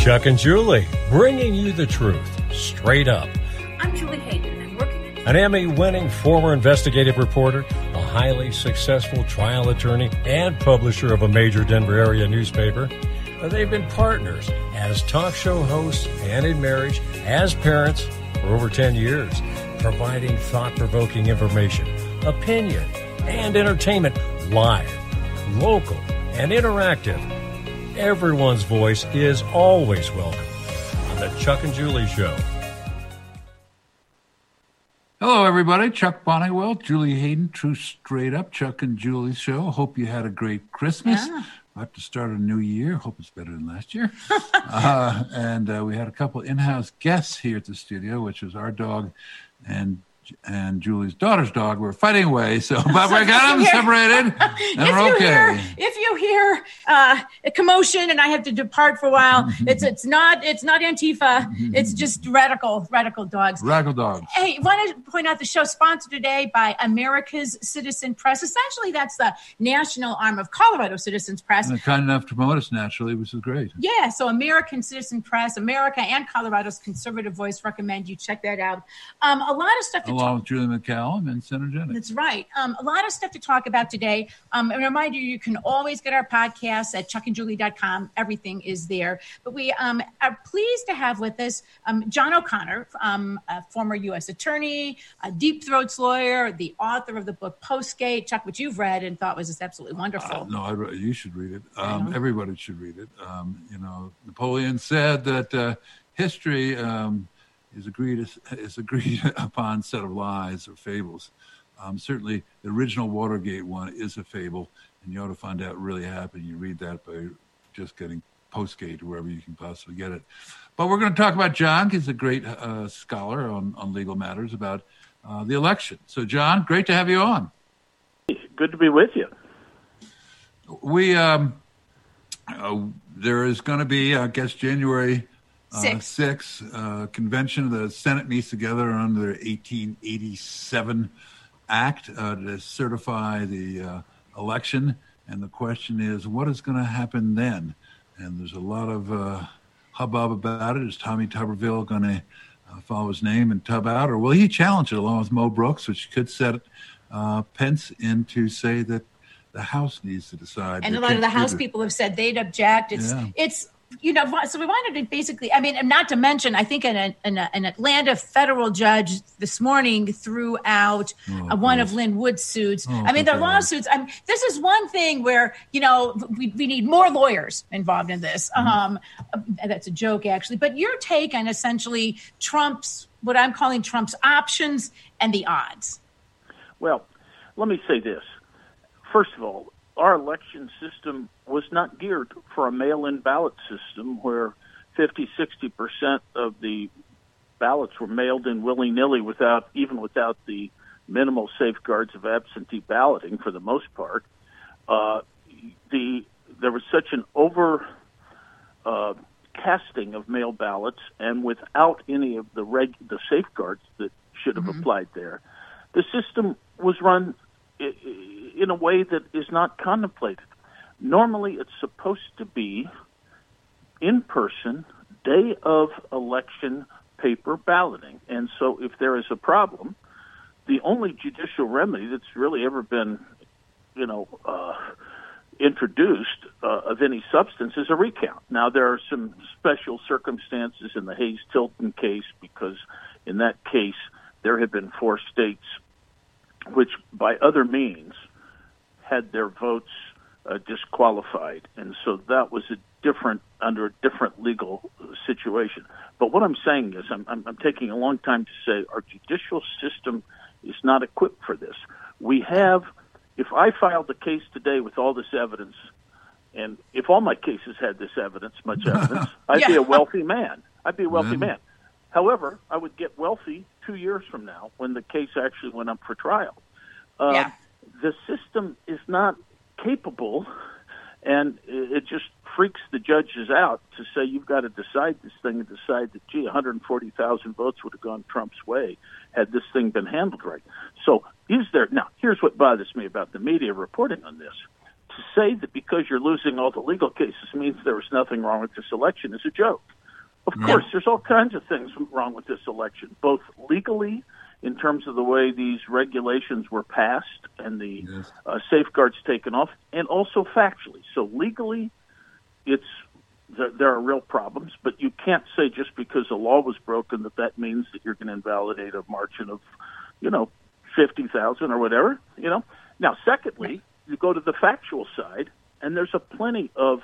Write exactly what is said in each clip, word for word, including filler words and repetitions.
Chuck and Julie, bringing you the truth, straight up. I'm Julie Hayden. I'm working at... An Emmy-winning former investigative reporter, a highly successful trial attorney, and publisher of a major Denver area newspaper. They've been partners as talk show hosts and in marriage, as parents for over ten years, providing thought-provoking information, opinion, and entertainment live, local, and interactive. Everyone's voice is always welcome on the Chuck and Julie Show. Hello, everybody. Chuck Bonniwell, Julie Hayden, True Straight Up, Chuck and Julie Show. Hope you had a great Christmas. Yeah. About to start a new year. Hope it's better than last year. uh, and uh, we had a couple in-house guests here at the studio, which was our dog and and Julie's daughter's dog. We're fighting away, so but we got them separated, and if we're you okay. Hear, if you hear uh, a commotion and I have to depart for a while, it's it's not it's not Antifa. It's just radical radical dogs. Radical dogs. Hey, want to point out the show sponsored today by America's Citizen Press. Essentially, that's the national arm of Colorado Citizens Press. And they're kind enough to promote us naturally, which is great. Yeah, so American Citizen Press, America and Colorado's conservative voice recommend you check that out. Um, a lot of stuff to Along with Julie McCallum and Synergenics. That's right. Um, a lot of stuff to talk about today. Um, a reminder, you can always get our podcasts at chuck and julie dot com. Everything is there. But we um, are pleased to have with us um, John O'Connor, um, a former U S attorney, a Deep Throats lawyer, the author of the book Postgate. Chuck, which you've read and thought was just absolutely wonderful. Uh, no, I re- you should read it. Um, everybody should read it. Um, you know, Napoleon said that uh, history... Um, is agreed is agreed upon set of lies or fables. Um, certainly, the original Watergate one is a fable, and you ought to find out what really happened. You read that by just getting Postgate or wherever you can possibly get it. But we're going to talk about John. He's a great uh, scholar on, on legal matters about uh, the election. So, John, great to have you on. Good to be with you. We um, uh, there is going to be, I guess, January. Six. Uh, six uh, convention. The Senate meets together under the eighteen eighty-seven Act uh, to certify the uh, election. And the question is, what is going to happen then? And there's a lot of uh, hubbub about it. Is Tommy Tuberville going to uh, follow his name and tub out? Or will he challenge it along with Mo Brooks, which could set uh, Pence in to say that the House needs to decide? And a lot of the House people have said they'd object. It's Yeah. it's you know, so we wanted to basically, I mean, not to mention, I think an, an, an Atlanta federal judge this morning threw out Oh, uh, one please. of Lynn Wood's suits. Oh, I mean, their good God. lawsuits, I mean, this is one thing where, you know, we, we need more lawyers involved in this. Mm-hmm. Um, that's a joke, actually. But your take on essentially Trump's, what I'm calling Trump's options and the odds. Well, let me say this. First of all, our election system was not geared for a mail-in ballot system where fifty, sixty percent of the ballots were mailed in willy-nilly without, even without the minimal safeguards of absentee balloting for the most part. Uh, the there was such an over uh, casting of mail ballots, and without any of the reg- the safeguards that should have Mm-hmm. applied there. The system was run in a way that is not contemplated. Normally, it's supposed to be in person, day of election paper balloting. And so if there is a problem, the only judicial remedy that's really ever been, you know, uh, introduced uh, of any substance is a recount. Now, there are some special circumstances in the Hayes-Tilton case because in that case, there had been four states which, by other means, had their votes uh, disqualified, and so that was a different under a different legal situation. But what I'm saying is, I'm, I'm, I'm taking a long time to say our judicial system is not equipped for this. We have, if I filed a case today with all this evidence, and if all my cases had this evidence, much evidence, I'd Yeah. be a wealthy man. I'd be a wealthy Mhm. man. However, I would get wealthy two years from now when the case actually went up for trial. Uh, Yeah. The system is not capable, and it just freaks the judges out to say you've got to decide this thing and decide that, gee, one hundred forty thousand votes would have gone Trump's way had this thing been handled right. So is there – now, here's what bothers me about the media reporting on this. to say that because you're losing all the legal cases means there was nothing wrong with this election is a joke. Of Yeah. course, there's all kinds of things wrong with this election, both legally in terms of the way these regulations were passed and the Yes. uh, safeguards taken off, and also factually. So legally, it's there, there are real problems, but you can't say just because a law was broken that that means that you're going to invalidate a margin of, you know, fifty thousand or whatever, you know. Now, secondly, you go to the factual side, and there's a plenty of,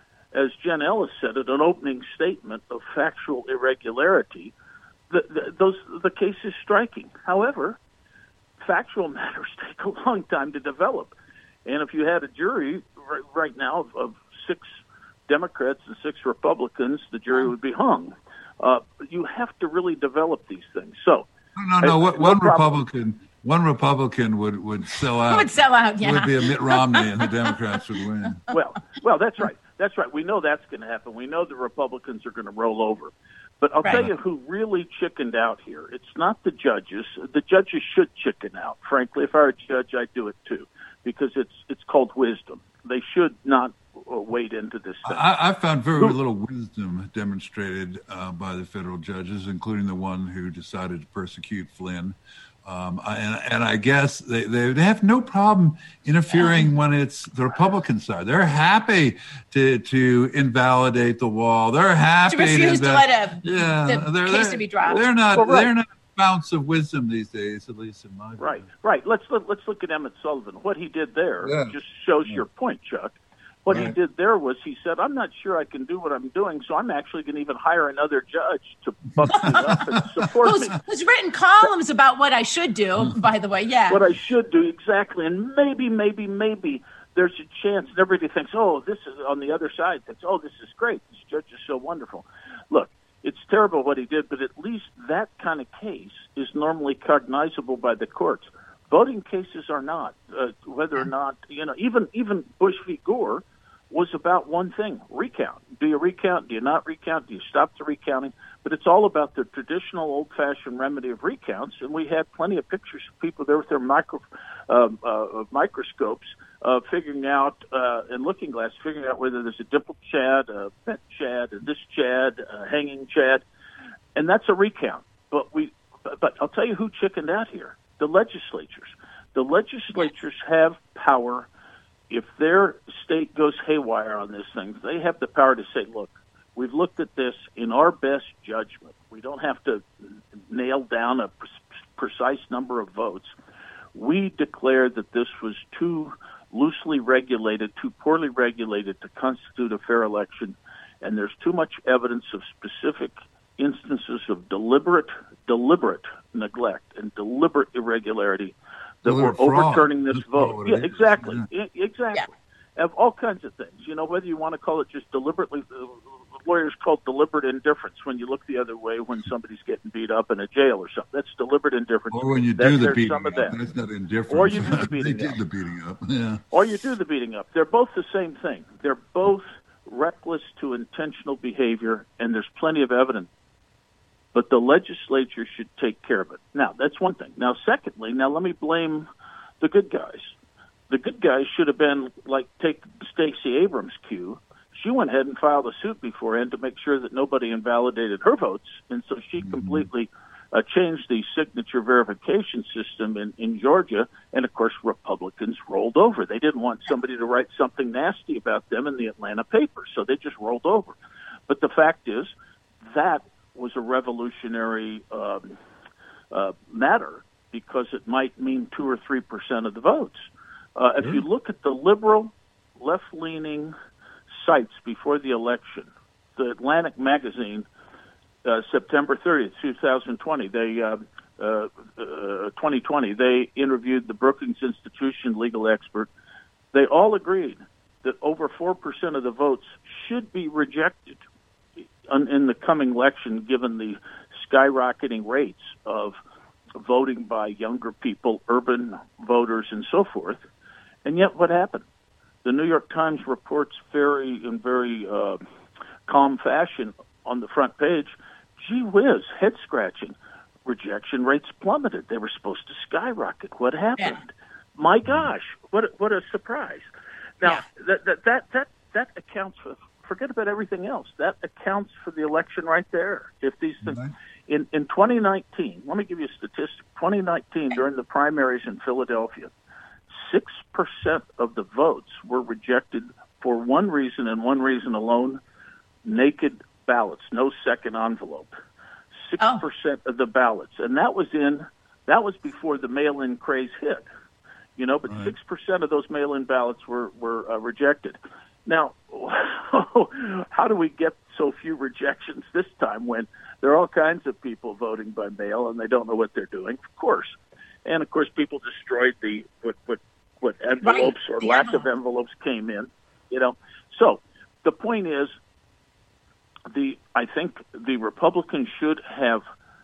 as Jen Ellis said in an opening statement, of factual irregularity. The, the, those the case is striking. However, factual matters take a long time to develop, and if you had a jury right, right now of, of six Democrats and six Republicans, the jury would be hung. Uh, you have to really develop these things. So, No, no, no. I- One, one no problem. Republican, one Republican would, would sell out. Would sell out, yeah. It would be a Mitt Romney, and the Democrats would win. Well, well, that's right. That's right. We know that's going to happen. We know the Republicans are going to roll over. But I'll Right. tell you who really chickened out here. It's not the judges. The judges should chicken out. Frankly, if I were a judge, I'd do it too, because it's it's called wisdom. They should not uh, wade into this thing. I, I found very little wisdom demonstrated uh, by the federal judges, including the one who decided to persecute Flynn. Um, and, and I guess they, they they have no problem interfering when it's the Republican side. They're happy to to invalidate the wall. They're happy To refuse to inval- let a- yeah, the they're, case they're, to be dropped. They're not Well, right. they're not an ounce of wisdom these days, at least in my view. Right, right. Let's let, let's look at Emmett Sullivan. What he did there Yeah. just shows your point, Chuck. What he Right. did there was he said, "I'm not sure I can do what I'm doing, so I'm actually going to even hire another judge to buck me up and support Who's, me." who's written columns about what I should do, by the way, yeah. What I should do exactly, and maybe, maybe, maybe there's a chance. And everybody thinks, "Oh, this is on the other side." Thinks, "Oh, this is great. This judge is so wonderful." Look, it's terrible what he did, but at least that kind of case is normally cognizable by the courts. Voting cases are not. Uh, whether or not you know, even even Bush v. Gore was about one thing: recount. Do you recount? Do you not recount? Do you stop the recounting? But it's all about the traditional old-fashioned remedy of recounts, and we had plenty of pictures of people there with their micro, um, uh, microscopes uh, figuring out, uh, and looking glass, figuring out whether there's a dimpled Chad, a bent Chad, a this Chad, a hanging Chad, and that's a recount. But we, but I'll tell you who chickened out here: the legislatures. The legislatures have power. If their state goes haywire on this thing, they have the power to say, "Look, we've looked at this in our best judgment. We don't have to nail down a pre- precise number of votes. We declare that this was too loosely regulated, too poorly regulated to constitute a fair election, and there's too much evidence of specific instances of deliberate, deliberate neglect and deliberate irregularity that Deliberate we're fraud. overturning this That's vote." what Yeah, it is. exactly. Yeah. I- exactly. Of all kinds of things. You know, whether you want to call it just deliberately, uh, lawyers call it deliberate indifference when you look the other way when somebody's getting beat up in a jail or something. That's deliberate indifference. Or when you That- do the there's beating some up, of that. that's not indifference. Or you do the they beating did up. the beating up. Yeah. Or you do the beating up. They're both the same thing. They're both reckless to intentional behavior, and there's plenty of evidence. But the legislature should take care of it. Now, that's one thing. Now, secondly, now let me blame the good guys. The good guys should have been, like, take Stacey Abrams' cue. She went ahead and filed a suit beforehand to make sure that nobody invalidated her votes, and so she Mm-hmm. completely uh, changed the signature verification system in, in Georgia, and, of course, Republicans rolled over. They didn't want somebody to write something nasty about them in the Atlanta paper, so they just rolled over. But the fact is, that was a revolutionary um, uh, matter because it might mean two or three percent of the votes. Uh, if you look at the liberal, left-leaning sites before the election, the Atlantic magazine, uh, September thirtieth, twenty twenty, they uh, uh, uh, twenty twenty, they interviewed the Brookings Institution legal expert. They all agreed that over four percent of the votes should be rejected in the coming election, given the skyrocketing rates of voting by younger people, urban voters, and so forth. And yet, what happened? The New York Times reports very in very uh, calm fashion on the front page. Gee whiz, head scratching. Rejection rates plummeted. They were supposed to skyrocket. What happened? Yeah. My gosh, what a, what a surprise! Now, Yeah. that, that, that, that, that accounts for, forget about everything else. That accounts for the election right there. If these things, Right. in, in twenty nineteen, let me give you a statistic. twenty nineteen, during the primaries in Philadelphia, six percent of the votes were rejected for one reason and one reason alone, naked ballots, no second envelope. six percent Oh. of the ballots. And that was in, that was before the mail-in craze hit. You know, but Right. six percent of those mail-in ballots were, were uh, rejected. Now, how do we get so few rejections this time when there are all kinds of people voting by mail and they don't know what they're doing? Of course. And, of course, people destroyed the what, what, what envelopes Right, or the lack of envelope. envelopes came in, you know. So the point is, the I think the Republicans should have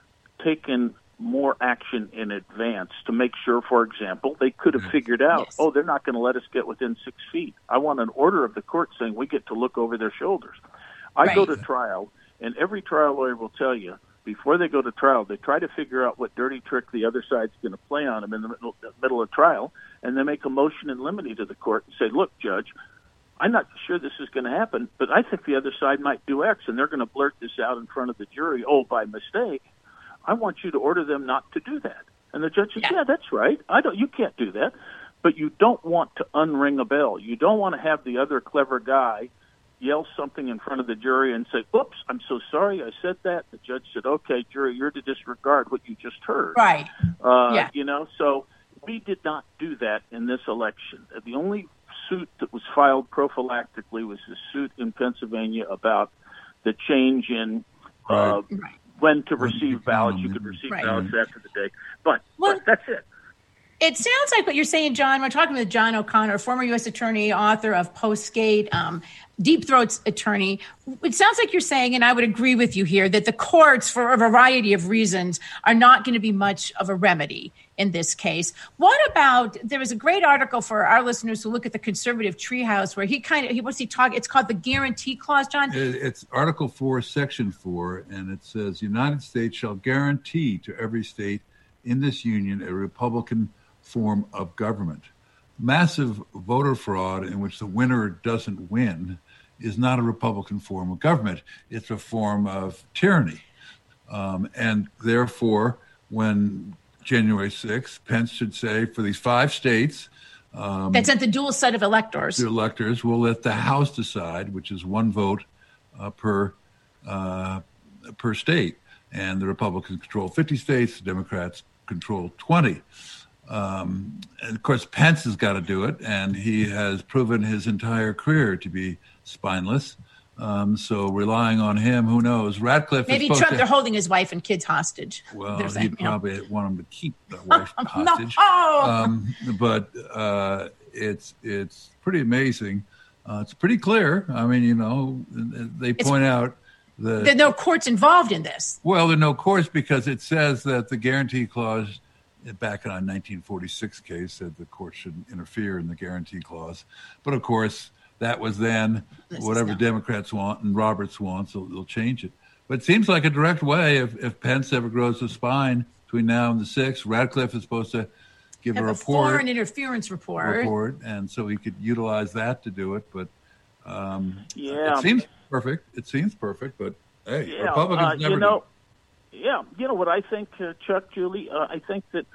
taken more action in advance to make sure, for example, they could have figured out, Yes. oh, they're not going to let us get within six feet. I want an order of the court saying we get to look over their shoulders. I go Right. to trial, and every trial lawyer will tell you, before they go to trial, they try to figure out what dirty trick the other side's going to play on them in the middle, middle of trial, and they make a motion in limine to the court and say, look, Judge, I'm not sure this is going to happen, but I think the other side might do X, and they're going to blurt this out in front of the jury, oh, by mistake. I want you to order them not to do that. And the judge says, Yeah. yeah, that's right. I don't. You can't do that. But you don't want to unring a bell. You don't want to have the other clever guy yell something in front of the jury and say, oops, I'm so sorry I said that. The judge said, okay, jury, you're to disregard what you just heard. Right. Uh, Yeah. You know, so we did not do that in this election. The only suit that was filed prophylactically was the suit in Pennsylvania about the change in uh, Right. Right. when to When to receive count ballots. them, You could yeah. receive Right. ballots after the day. But, Well- but that's it. It sounds like what you're saying, John. We're talking with John O'Connor, former U S attorney, author of Postgate, um, Deep Throat's attorney. It sounds like you're saying, and I would agree with you here, that the courts, for a variety of reasons, are not going to be much of a remedy in this case. What about, there was a great article for our listeners who look at the conservative treehouse where he kind of, he what's he talking, it's called the guarantee clause, John? It- It's Article four, Section four, and it says, United States shall guarantee to every state in this union a Republican form of government. Massive voter fraud in which the winner doesn't win is not a Republican form of government. It's a form of tyranny. Um, and therefore, when January sixth, Pence should say, for these five states, That sent the dual set of electors. the electors will let the House decide, which is one vote uh, per uh, per state. And the Republicans control fifty states, the Democrats control twenty. Um, and of course, Pence has got to do it, and he has proven his entire career to be spineless. Um, so relying on him, who knows? Radcliffe Maybe is supposed Trump, to, they're holding his wife and kids hostage. well, They're saying, he'd you know. probably want him to keep the wife No. hostage. Oh. Um, but uh, it's it's pretty amazing. Uh, it's pretty clear. I mean, you know, they point out that There are no courts involved in this. well, there are no courts because it says that the guarantee clause, back in a nineteen forty-six case, said the court shouldn't interfere in the guarantee clause. But of course, that was then. This is Whatever now. Democrats want and Roberts wants, they'll, they'll change it. But it seems like a direct way. If, if Pence ever grows a spine between now and the sixth, Radcliffe is supposed to give Have a a report. foreign interference report. report, and so he could utilize that to do it. But um, Yeah. it seems perfect. It seems perfect, but hey, Yeah, Republicans uh, never you know, do. yeah, you know what I think, uh, Chuck, Julie? Uh, I think that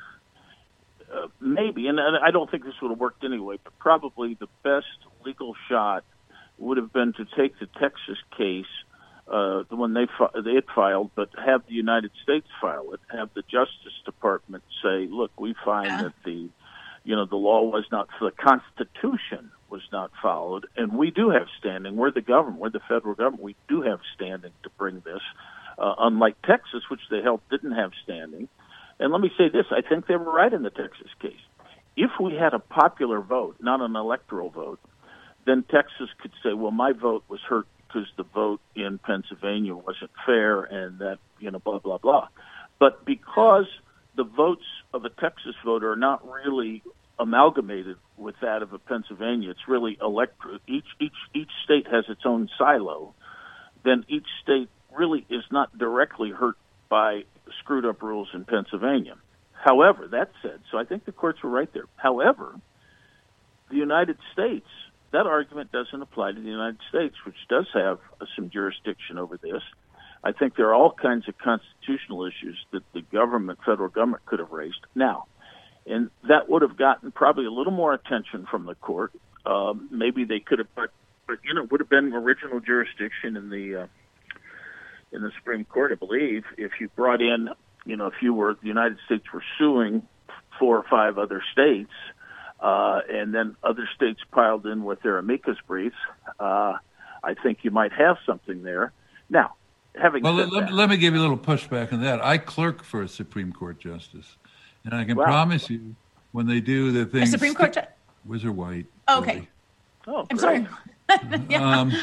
uh, maybe, and I don't think this would have worked anyway, but probably the best legal shot would have been to take the Texas case, uh, the one they fi- they had filed, but have the United States file it, have the Justice Department say, look, we find Yeah. that the, you know, the law was not, the Constitution was not followed, and we do have standing. We're the government. We're the federal government. We do have standing to bring this, uh, unlike Texas, which they held didn't have standing. And let me say this. I think they were right in the Texas case. If we had a popular vote, not an electoral vote, then Texas could say, well, my vote was hurt because the vote in Pennsylvania wasn't fair and that, you know, blah, blah, blah. But because the votes of a Texas voter are not really amalgamated with that of a Pennsylvania, it's really electoral. Each, each, each state has its own silo. Then each state really is not directly hurt by screwed up rules in Pennsylvania. However, that said, so I think the courts were right there. However, the United States that argument doesn't apply to the United States, which does have uh, some jurisdiction over this. I think there are all kinds of constitutional issues that the government, federal government, could have raised. Now, and that would have gotten probably a little more attention from the court. Um, maybe they could have, but, but you know, it would have been original jurisdiction in the uh, in the Supreme Court, I believe, if you brought in, you know, if you were the United States were suing four or five other states, uh, and then other states piled in with their amicus briefs, uh, I think you might have something there. Now, having well, said let, that, let me give you a little pushback on that. I clerk for a Supreme Court justice, and I can wow. promise you, when they do the thing, A Supreme Court ju- Whizzer White. Okay. Really. Oh, I'm great. sorry. yeah. Um,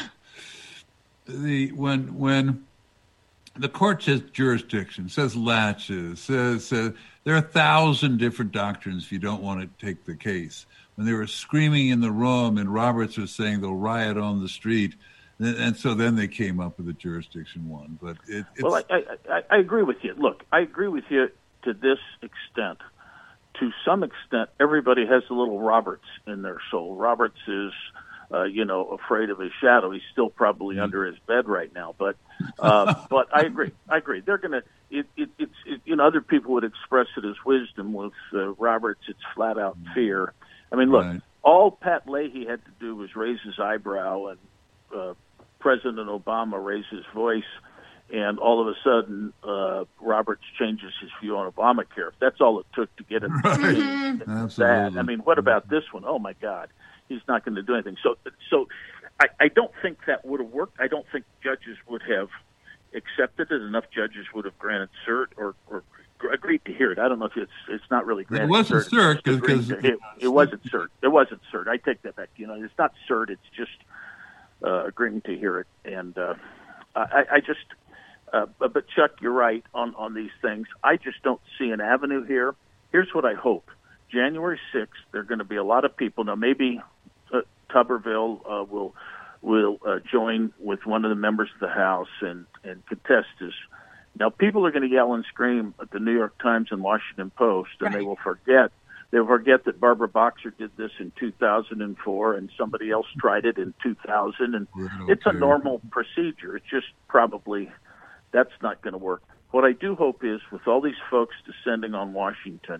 the when when the court says jurisdiction, says latches, says uh, there are a thousand different doctrines if you don't want to take the case. When they were screaming in the room and Roberts was saying they'll riot on the street, and, and so then they came up with the jurisdiction one. But it, it's, well, I, I, I agree with you. Look, I agree with you to this extent. To some extent, everybody has a little Roberts in their soul. Roberts is, uh, you know, afraid of his shadow. He's still probably mm-hmm. under his bed right now. But, uh, but I agree. I agree. They're gonna. It, it, it's it, you know, other people would express it as wisdom. With uh, Roberts, it's flat out fear. I mean, look, right. all Pat Leahy had to do was raise his eyebrow, and uh, President Obama raised his voice. And all of a sudden, uh, Roberts changes his view on Obamacare. That's all it took to get him. Right. That. Absolutely. I mean, what about this one? Oh my God, he's not going to do anything. So, so I, I don't think that would have worked. I don't think judges would have accepted it. Enough judges would have granted cert or, or agreed to hear it. I don't know if it's it's not really granted. It wasn't cert because it, it, it wasn't cert. It wasn't cert. I take that back. You know, it's not cert. It's just uh, agreeing to hear it. And uh, I, I just. Uh, but, but Chuck, you're right on, on these things. I just don't see an avenue here. Here's what I hope. January sixth, there are going to be a lot of people. Now, maybe uh, Tuberville uh, will will uh, join with one of the members of the House and, and contest this. Now, people are going to yell and scream at the New York Times and Washington Post, and right. they will forget. They will forget that Barbara Boxer did this in two thousand four, and somebody else tried it in two thousand. And okay. It's a normal procedure. It's just probably... That's not going to work. What I do hope is, with all these folks descending on Washington,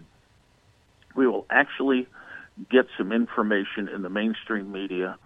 we will actually get some information in the mainstream media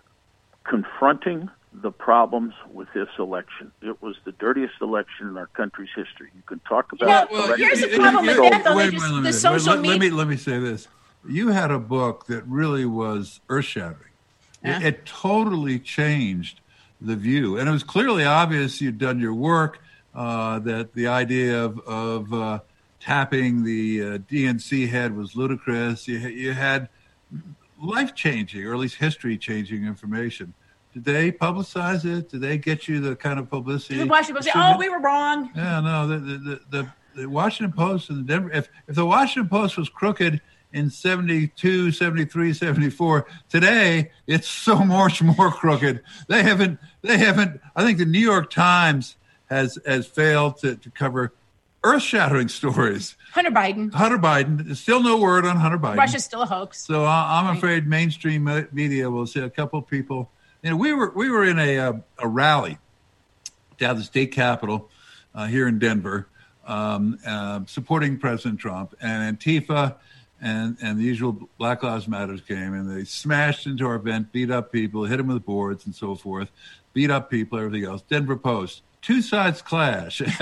confronting the problems with this election. It was the dirtiest election in our country's history. You can talk about. You know, well, here's you, the problem with that, though. Wait, Just, wait, the wait, social let, media. let me let me say this. You had a book that really was earth-shattering. Yeah. It, it totally changed the view, and it was clearly obvious you'd done your work. Uh, that the idea of, of uh, tapping the uh, D N C head was ludicrous. You, you had life-changing, or at least history-changing information. Did they publicize it? Did they get you the kind of publicity? The Washington Post say, "Oh, we were wrong." Yeah, no. The the, the, the Washington Post and the Denver. If if the Washington Post was crooked in seventy-two, seventy-three, seventy-four, today it's so much more crooked. They haven't. They haven't. I think the New York Times has has failed to, to cover earth-shattering stories. Hunter Biden. Hunter Biden. There's still no word on Hunter Biden. Russia's still a hoax. So uh, I'm afraid mainstream media will see a couple of people. You know, we were we were in a uh, a rally down at the state capitol uh, here in Denver, um, uh, supporting President Trump, and Antifa and and the usual Black Lives Matters came, and they smashed into our event, beat up people, hit them with boards and so forth, beat up people, everything else. Denver Post. Two sides clash. And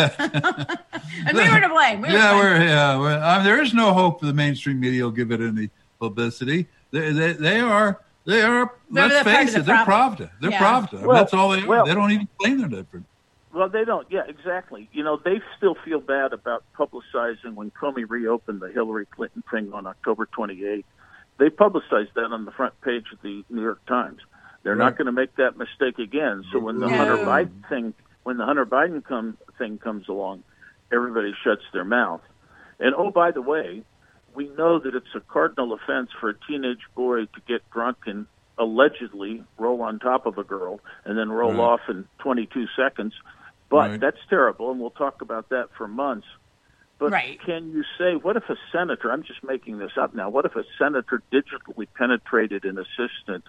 we were to blame. We were yeah, to blame. we're yeah. We're, I mean, there is no hope the mainstream media will give it any publicity. They they, they are they are. They're let's the part face of the it, they're problem. Pravda. They're Yeah. Pravda. Well, That's all they are. well- they don't even claim they're different. Well, they don't. Yeah, exactly. You know, they still feel bad about publicizing when Comey reopened the Hillary Clinton thing on October twenty-eighth. They publicized that on the front page of the New York Times. They're Right. not going to make that mistake again. So when the No. Hunter Biden thing, when the Hunter Biden come, thing comes along, everybody shuts their mouth. And oh, by the way, we know that it's a cardinal offense for a teenage boy to get drunk and allegedly roll on top of a girl and then roll Right. off in twenty-two seconds. But Right. that's terrible, and we'll talk about that for months. But Right. can you say, what if a senator, I'm just making this up now, what if a senator digitally penetrated an assistant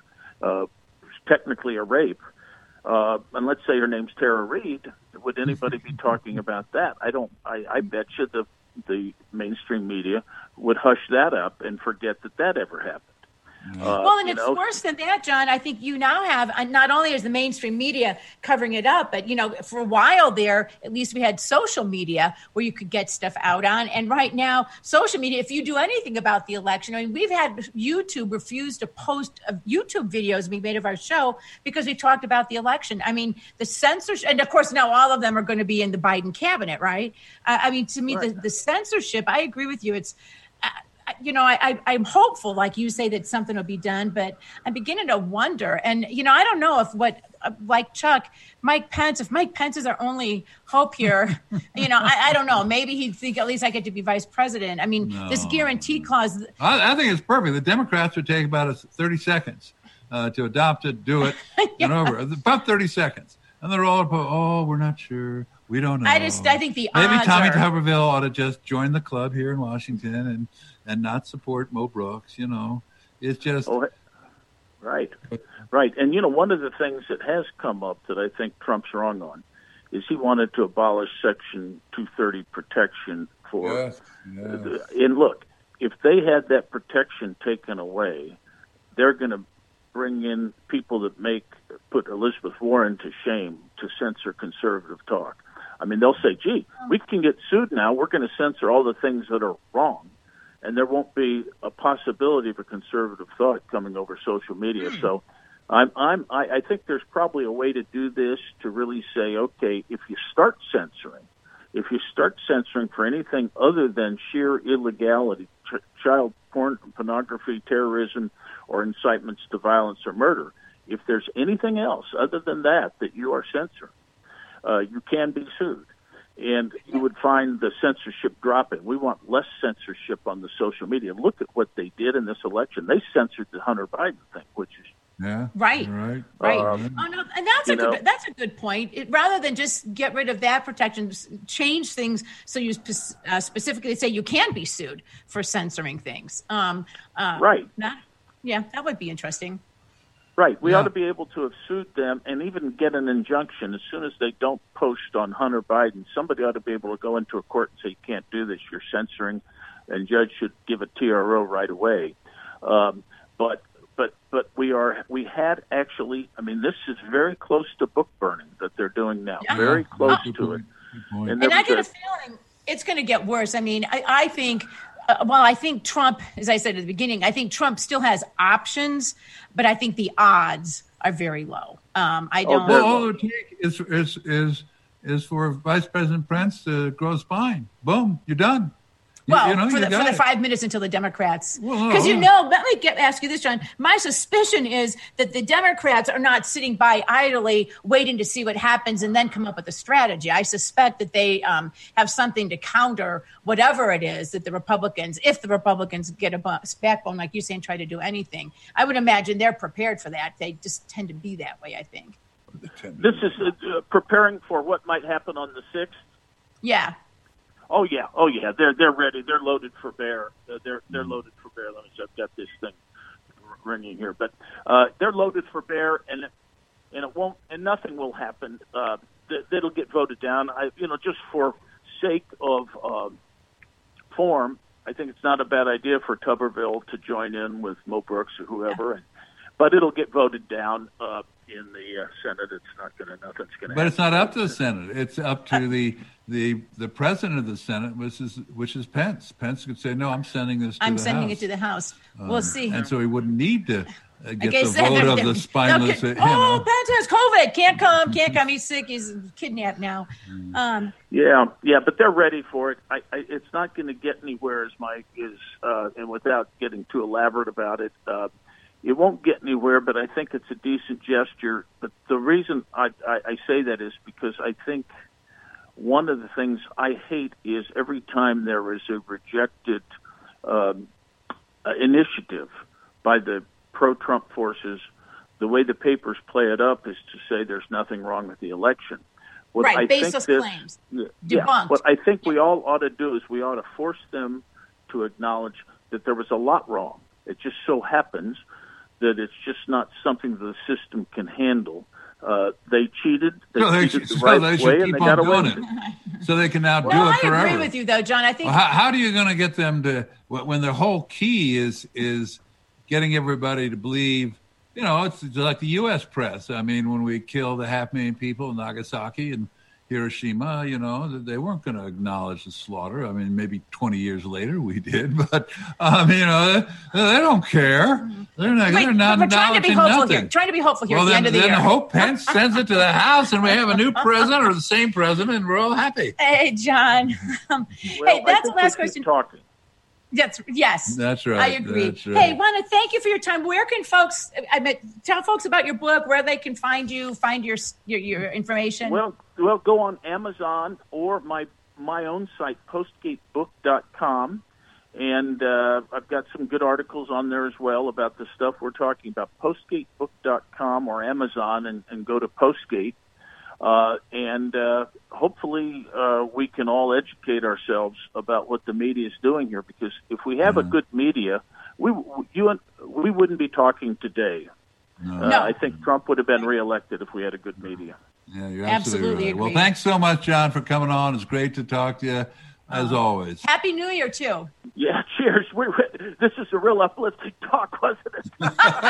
uh, technically a rape, uh, and let's say her name's Tara Reid, would anybody be talking about that? I don't. I, I bet you the the mainstream media would hush that up and forget that that ever happened. Uh, well, and it's know, worse than that, John. I think you now have, uh, not only is the mainstream media covering it up, but, you know, for a while there, at least we had social media where you could get stuff out on. And right now, social media, if you do anything about the election, I mean, we've had YouTube refuse to post uh, YouTube videos we made of our show because we talked about the election. I mean, the censorship, and of course, now all of them are going to be in the Biden cabinet, right? Uh, I mean, to me, right. the, the censorship, I agree with you. It's, uh, You know, I, I, I'm hopeful, like you say, that something will be done, but I'm beginning to wonder. And, you know, I don't know if what, uh, like Chuck, Mike Pence, if Mike Pence is our only hope here, you know, I, I don't know. Maybe he'd think at least I get to be vice president. I mean, no. This guarantee clause. I, I think it's perfect. The Democrats would take about thirty seconds uh, to adopt it, do it, yeah. and over. About thirty seconds. And they're all, oh, we're not sure. We don't know. I just, I think the Maybe odds Tommy are... Tuberville ought to just join the club here in Washington and, and not support Mo Brooks, you know. It's just... Oh, right, right. And, you know, one of the things that has come up that I think Trump's wrong on is he wanted to abolish Section two thirty protection for... Yes, yes. The, and look, if they had that protection taken away, they're going to bring in people that make put Elizabeth Warren to shame to censor conservative talk. I mean, they'll say, gee, we can get sued now. We're going to censor all the things that are wrong, and there won't be a possibility of a conservative thought coming over social media. Mm. So I'm, I'm, I, I think there's probably a way to do this to really say, okay, if you start censoring, if you start censoring for anything other than sheer illegality, ch- child porn, pornography, terrorism, or incitements to violence or murder, if there's anything else other than that that you are censoring, uh, you can be sued. And you would find the censorship dropping. We want less censorship on the social media. Look at what they did in this election. They censored the Hunter Biden thing, which is yeah, right, right, right. Um, oh no, and that's a good, know, that's a good point. It, rather than just get rid of that protection, change things so you spe- uh, specifically say you can be sued for censoring things. Um, uh, right. Not, yeah, that would be interesting. Right. We yeah. ought to be able to have sued them and even get an injunction as soon as they don't post on Hunter Biden. Somebody ought to be able to go into a court and say, you can't do this, you're censoring, and judge should give a T R O right away. Um, but but but we are we had actually, I mean, this is very close to book burning that they're doing now. Yeah. Very close oh. to it. And, and I get a, a feeling it's going to get worse. I mean, I, I think... Uh, well, I think Trump, as I said at the beginning, I think Trump still has options, but I think the odds are very low. Um, I don't. Well, all it would take is is is is for Vice President Pence to grow a spine. Boom, you're done. You, well, you know, for, you the, for the it. five minutes until the Democrats, because well, you know, let me get, ask you this, John. My suspicion is that the Democrats are not sitting by idly waiting to see what happens and then come up with a strategy. I suspect that they um, have something to counter whatever it is that the Republicans, if the Republicans get a backbone, like you say, and try to do anything. I would imagine they're prepared for that. They just tend to be that way, I think. This is uh, preparing for what might happen on the sixth? Yeah. Oh yeah, oh yeah. They're they're ready. They're loaded for bear. Uh, they're they're loaded for bear. Let me see. I've got this thing ringing here, but uh, they're loaded for bear, and and it won't, and nothing will happen. Uh, that, that'll get voted down. I, you know, just for sake of uh, form, I think it's not a bad idea for Tuberville to join in with Mo Brooks or whoever, yeah. and, but it'll get voted down. Uh, in the uh, Senate, it's not going to, nothing's going to. But it's not up to the Senate. It's up to the the the president of the Senate, which is which is Pence. Pence could say, "No, I'm sending this to I'm the sending House. it to the House." Um, We'll see. And so he wouldn't need to uh, get the that, vote of the spineless. No, you oh, know. Pence has COVID. Can't come. Can't come. He's sick. He's kidnapped now. Um, yeah, yeah, but they're ready for it. I, I, it's not going to get anywhere, as Mike is, uh, and without getting too elaborate about it. Uh, It won't get anywhere, but I think it's a decent gesture. But the reason I, I, I say that is because I think one of the things I hate is every time there is a rejected um, uh, initiative by the pro-Trump forces, the way the papers play it up is to say there's nothing wrong with the election. What right, I baseless think this, claims. Yeah, Debunked. what I think we all ought to do is we ought to force them to acknowledge that there was a lot wrong. It just so happens that it's just not something the system can handle. Uh, they cheated. They so they cheated should, the right so they should way, keep and they on got away doing with it. it. So they can now well, do it I forever. I agree with you, though, John. I think. Well, how, how are you going to get them to, when their whole key is is getting everybody to believe, you know, it's like the U S press. I mean, when we killed a half million people in Nagasaki and Hiroshima, you know, they weren't going to acknowledge the slaughter. I mean, maybe twenty years later we did, but, um, you know, they, they don't care. They're not, Wait, they're not we're trying to be acknowledging hopeful nothing. here. Trying to be hopeful here Well, at the then, end of the then year. Hope Pence sends it to the House and we have a new president or the same president and we're all happy. Hey, John. Um, Well, hey, that's I the think last we question. keep talking. That's yes. That's right. I agree. That's right. Hey, want to thank you for your time. Where can folks? I mean, tell folks about your book, where they can find you, find your your, your information. Well, well, go on Amazon or my my own site, postgate book dot com, and uh, I've got some good articles on there as well about the stuff we're talking about. postgate book dot com or Amazon, and, and go to Postgate. Uh, and uh, hopefully uh, we can all educate ourselves about what the media is doing here. Because if we have mm-hmm. a good media, we you and we wouldn't be talking today. No. Uh, No. I think Trump would have been reelected if we had a good media. Yeah, you're absolutely, Absolutely right. Well, agree. thanks so much, John, for coming on. It's great to talk to you, as Uh, always. Happy New Year too. Yeah, cheers. We, this is a real uplifting talk, wasn't it? All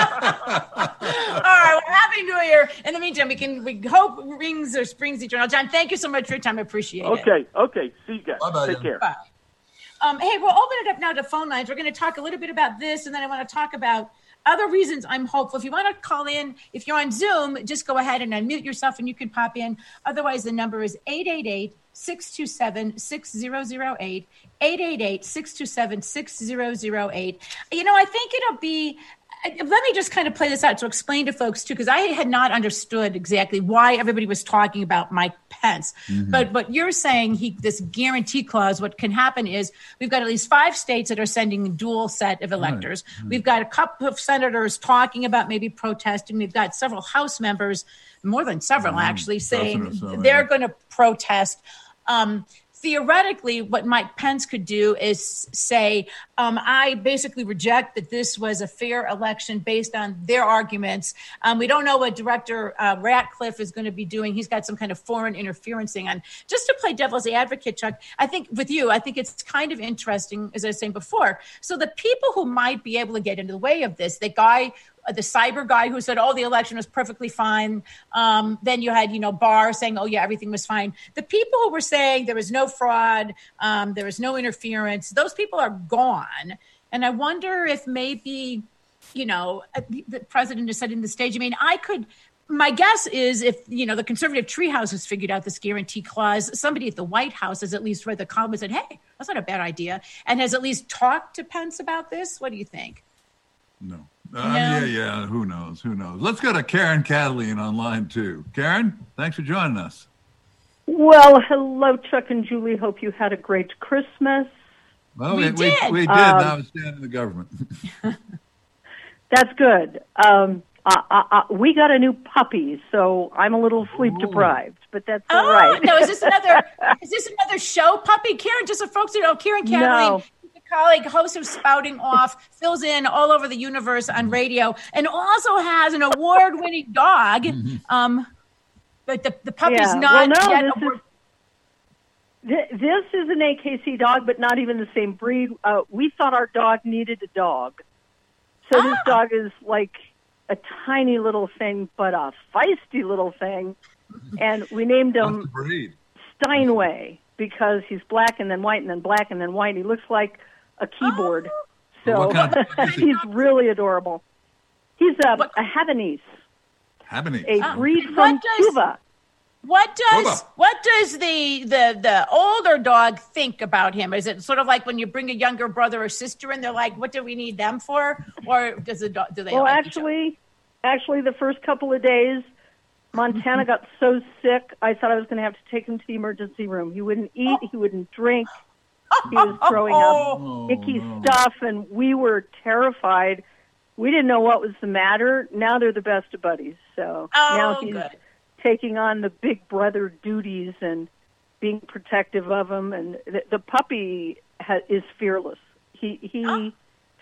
right. Well, Happy New Year. In the meantime, we can we hope rings or springs eternal. John, thank you so much for your time. I appreciate it. Okay, okay. See you guys. Bye-bye, Take John. care. Bye. Um, hey, we'll open it up now to phone lines. We're going to talk a little bit about this, and then I want to talk about other reasons I'm hopeful. If you want to call in, if you're on Zoom, just go ahead and unmute yourself, and you can pop in. Otherwise, the number is eight eight eight, six two seven, six zero zero eight, eight eight eight, six two seven, six zero zero eight. You know, I think it'll be let me just kind of play this out to explain to folks, too, because I had not understood exactly why everybody was talking about Mike Pence. Mm-hmm. But what you're saying, he this guarantee clause, what can happen is we've got at least five states that are sending a dual set of electors. Right. Mm-hmm. We've got a couple of senators talking about maybe protesting. We've got several House members, more than several mm-hmm. actually, saying so, they're yeah. going to protest. Um Theoretically, what Mike Pence could do is say, um, I basically reject that this was a fair election based on their arguments. Um, we don't know what Director uh, Ratcliffe is going to be doing. He's got some kind of foreign interference thing on. Just to play devil's advocate, Chuck, I think with you, I think it's kind of interesting, as I was saying before. So the people who might be able to get into the way of this, the guy the cyber guy who said, oh, the election was perfectly fine. Um, then you had, you know, Barr saying, oh, yeah, everything was fine. The people who were saying there was no fraud, um, there was no interference, those people are gone. And I wonder if maybe, you know, the president is setting the stage. I mean, I could, my guess is if, you know, the conservative treehouse has figured out this guarantee clause, somebody at the White House has at least read the column and said, hey, that's not a bad idea, and has at least talked to Pence about this. What do you think? No. Uh, no. Yeah, yeah. Who knows? Who knows? Let's go to Karen Cataline on line two. Karen, thanks for joining us. Well, hello, Chuck and Julie. Hope you had a great Christmas. Well, we, we did. We, we did, um, notwithstanding the government. That's good. Um, uh, uh, uh, we got a new puppy, so I'm a little sleep deprived, but that's all oh, right. no, is this another? Is this another show puppy, Karen? Just so folks know, Karen Cataline. No. Colleague, host of Spouting Off, fills in all over the universe on radio, and also has an award-winning dog. Um, but the, the puppy's yeah. not well, no, yet. This award- is, th- this is an A K C dog, but not even the same breed. Uh, we thought our dog needed a dog. So ah. this dog is like a tiny little thing, but a feisty little thing. And we named him Steinway because he's black and then white and then black and then white. He looks like a keyboard. Oh. So kind of he's really adorable. He's a, a Havanese. Havanese. A oh. breed from does, Cuba. What does Cuba. what does the, the the older dog think about him? Is it sort of like when you bring a younger brother or sister in, they're like, what do we need them for? Or does the dog, do they Well, like actually, actually, the first couple of days, Montana got so sick, I thought I was going to have to take him to the emergency room. He wouldn't eat. He wouldn't drink. He was throwing up oh, icky no. stuff, and we were terrified. We didn't know what was the matter. Now they're the best of buddies. So oh, now he's good. taking on the big brother duties and being protective of him. And the, the puppy ha- is fearless. He he oh.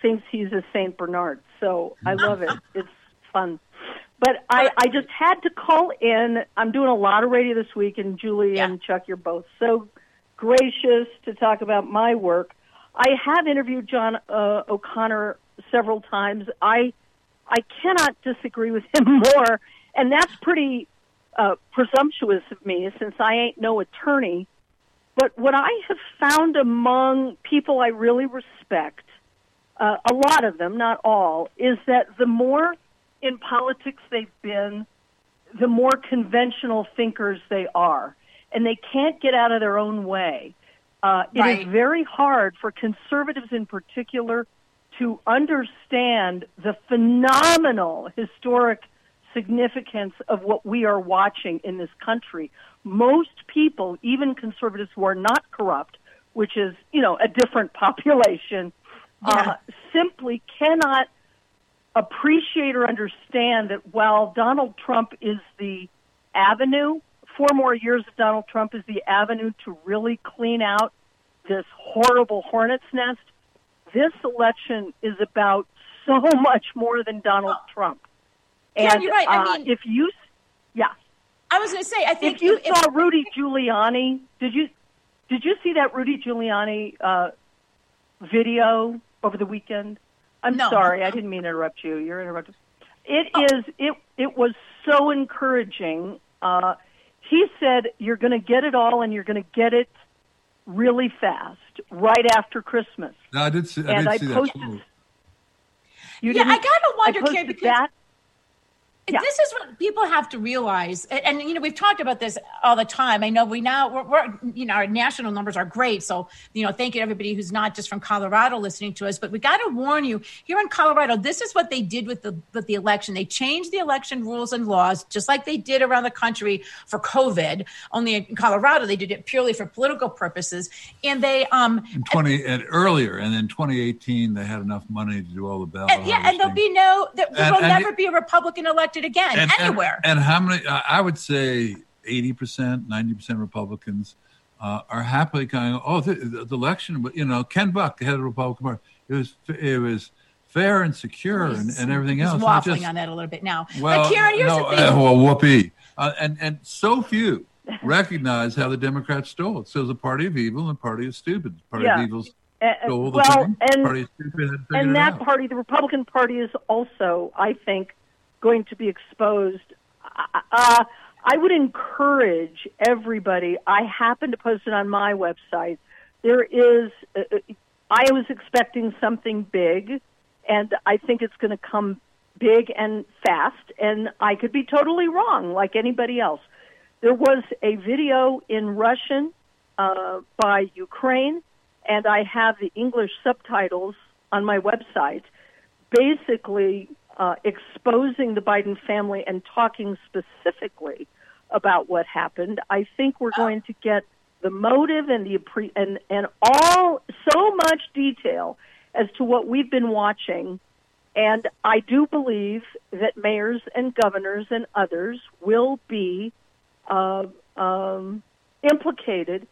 thinks he's a Saint Bernard. So I love it. It's fun. But I, I just had to call in. I'm doing a lot of radio this week, and Julie yeah. and Chuck, you're both so gracious to talk about my work. I have interviewed John uh, O'Connor several times. I I cannot disagree with him more, and that's pretty uh, presumptuous of me since I ain't no attorney. But what I have found among people I really respect, uh, a lot of them, not all, is that the more in politics they've been, the more conventional thinkers they are. And they can't get out of their own way. Uh, it right. is very hard for conservatives in particular to understand the phenomenal historic significance of what we are watching in this country. Most people, even conservatives who are not corrupt, which is, you know, a different population, yeah. uh, simply cannot appreciate or understand that while Donald Trump is the avenue, four more years of Donald Trump is the avenue to really clean out this horrible hornet's nest, this election is about so much more than Donald oh. Trump. And yeah, you're right. I uh, mean, if you, yeah. I was going to say, I think if you if, saw if, Rudy Giuliani, did you did you see that Rudy Giuliani uh, video over the weekend? I'm no. sorry, I didn't mean to interrupt you. You're interrupted. It oh. is it it was so encouraging. Uh, he said, "You're going to get it all, and you're going to get it really fast, right after Christmas." No, I did see, I and did I see posted, that. Too. You yeah, I gotta wonder, I posted Carrie, because that. Yeah. This is what people have to realize. And, and, you know, we've talked about this all the time. I know we now, we're, we're, you know, our national numbers are great. So, you know, thank you to everybody who's not just from Colorado listening to us. But we got to warn you, here in Colorado, this is what they did with the with the election. They changed the election rules and laws, just like they did around the country for COVID. Only in Colorado, they did it purely for political purposes. And they... um in twenty and earlier, and in twenty eighteen, they had enough money to do all the ballot and, Yeah, and there'll be no... There and, will and never it, be a Republican elected again, and, anywhere. And, and how many... I would say eighty percent, ninety percent Republicans uh, are happily going, oh, the, the election, you know, Ken Buck, the head of the Republican Party, it was it was fair and secure and, and everything he's else. He's waffling just, on that a little bit now. Well, but Karen, here's no, the thing. Uh, well, whoopee. Uh, and, and so few recognize how the Democrats stole it. So it was a party of evil and a party of stupid. Party yeah. of evil uh, stole the well, thing. And, party of stupid had and it that out. party, the Republican Party, is also, I think, going to be exposed. Uh, I would encourage everybody. I happen to post it on my website. There is, uh, I was expecting something big, and I think it's going to come big and fast, and I could be totally wrong, like anybody else. There was a video in Russian uh, by Ukraine, and I have the English subtitles on my website, basically uh, exposing the Biden family and talking specifically about what happened. I think we're going to get the motive and the and and all so much detail as to what we've been watching. And I do believe that mayors and governors and others will be uh, um, implicated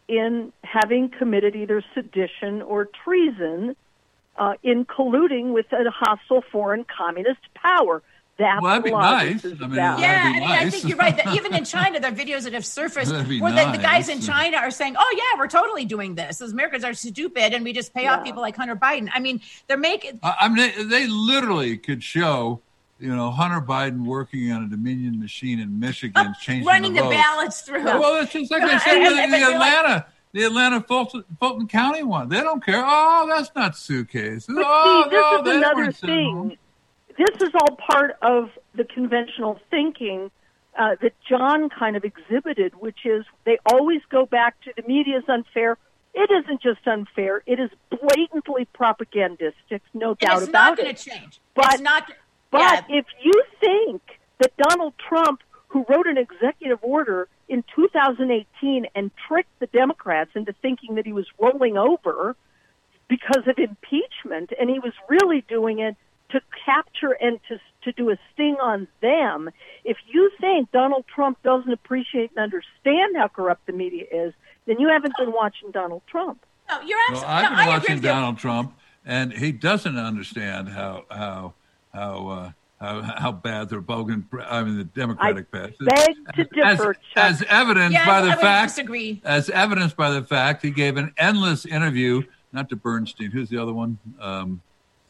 in having committed either sedition or treason uh, in colluding with a hostile foreign communist power. That's well, that'd be nice. I mean, yeah, that'd I be mean, nice. I think you're right. That even in China, there are videos that have surfaced where nice. the, the guys in China are saying, "Oh yeah, we're totally doing this. Those Americans are stupid, and we just pay yeah. off people like Hunter Biden." I mean, they're making. I mean, they, they literally could show, you know, Hunter Biden working on a Dominion machine in Michigan, uh, changing running the, the ballots through. Well, it's just like they said and, the, and, the and Atlanta. Like, The Atlanta Fulton, Fulton County one. They don't care. Oh, that's not suitcases. But oh, see, this no, is they another thing. This is all part of the conventional thinking uh, that John kind of exhibited, which is they always go back to the media is unfair. It isn't just unfair. It is blatantly propagandistic, no doubt about it. It's not going to change. But, it's not, but yeah. if you think that Donald Trump, who wrote an executive order in two thousand eighteen and tricked the Democrats into thinking that he was rolling over because of impeachment, and he was really doing it to capture and to to do a sting on them. If you think Donald Trump doesn't appreciate and understand how corrupt the media is, then you haven't been watching Donald Trump. No, you're absolutely. Well, I've no, been I watching agree with Donald you. Trump, and he doesn't understand how how how uh, how, how bad the Republican, I mean the Democratic I pass. Beg to differ, as, as evidenced yeah, by I, the I fact, disagree. as evidenced by the fact he gave an endless interview, not to Bernstein. Who's the other one? Um,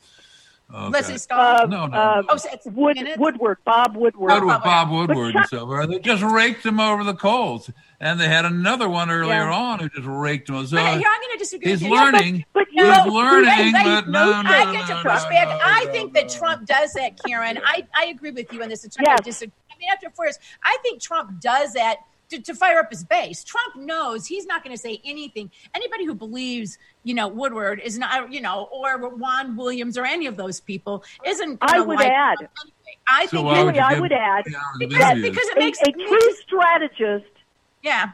Oh, Leslie God. Stahl. Uh, No, no. uh, Oh, so it's Wood, minutes? Woodward, Bob Woodward. Woodward, Bob yeah. Woodward and so forth. They just raked him over the coals. And they had another one earlier Yeah. on who just raked him. So But here, I'm going to disagree he's with you. learning. But, but he's no, learning, Wait, wait, but no, no, I no, get to no, push no, back. no, I no, think no. that Trump does that, Karen. I, I agree with you on this. It's not Yes. I disagree. I mean, after four years, I think Trump does that to, to fire up his base. Trump knows he's not going to say anything. Anybody who believes, you know, Woodward is not, you know, or Juan Williams or any of those people isn't. I would like add. Trump anyway. I So think why would Julie, you I give would add, three hours of because, interviews? because it a, makes a it true makes- strategist, yeah.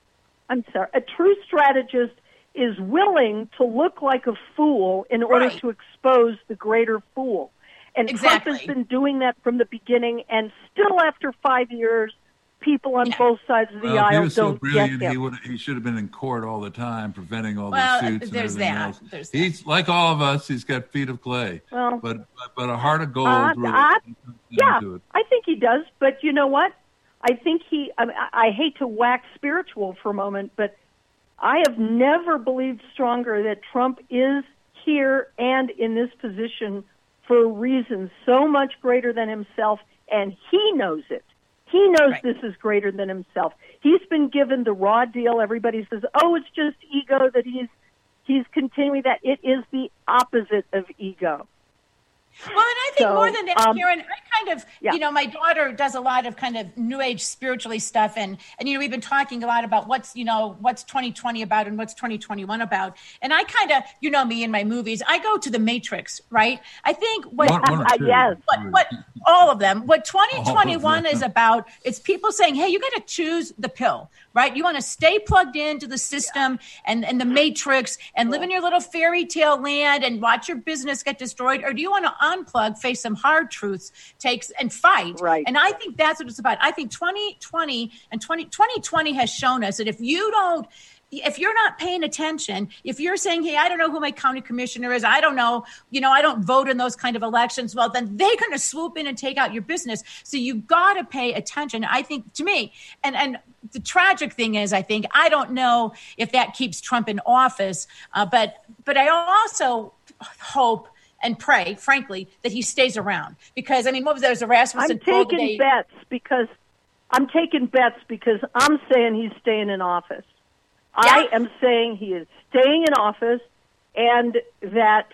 I'm sorry, a true strategist is willing to look like a fool in order Right. to expose the greater fool. And Trump Exactly. has been doing that from the beginning, and still after five years, people on Yeah. both sides of the Well, if he aisle was so don't brilliant, get he him. would he should have been in court all the time, preventing all Well, the suits and there's everything that. else. There's that. He's like all of us. He's got feet of clay, Well, but but, but a heart of gold. Uh, really I- comes Yeah, into it. I think he does. But you know what? I think he, I, mean, I I hate to wax spiritual for a moment, but I have never believed stronger that Trump is here and in this position for reasons so much greater than himself, and he knows it. He knows Right. this is greater than himself. He's been given the raw deal. Everybody says, oh, it's just ego that he's he's continuing that. It is the opposite of ego. Well, and I think So, more than that, um, Karen, I kind of, yeah. you know, my daughter does a lot of kind of new age spiritually stuff. And, and, you know, we've been talking a lot about what's, you know, what's twenty twenty about and what's twenty twenty-one about. And I kind of, you know, me in my movies, I go to the Matrix, right? I think what, One, one or Uh, two. yes. what, what, all of them, what twenty twenty-one All of them. is about, it's people saying, hey, you got to choose the pill, right? You want to stay plugged into the system and, and the Matrix and live in your little fairy tale land and watch your business get destroyed? Or do you want to unplug, face some hard truths, takes and fight? Right. And I think that's what it's about. I think twenty twenty and twenty twenty has shown us that if you don't, if you're not paying attention, if you're saying, hey, I don't know who my county commissioner is, I don't know, you know, I don't vote in those kind of elections, well, then they're going to swoop in and take out your business. So you got to pay attention. I think, to me, and, and the tragic thing is, I think, I don't know if that keeps Trump in office, uh, but but I also hope and pray, frankly, that he stays around. Because, I mean, what was there? Was a Rasmussen I'm poll taking today? bets because I'm taking bets because I'm saying he's staying in office. I Yeah. am saying he is staying in office, and that.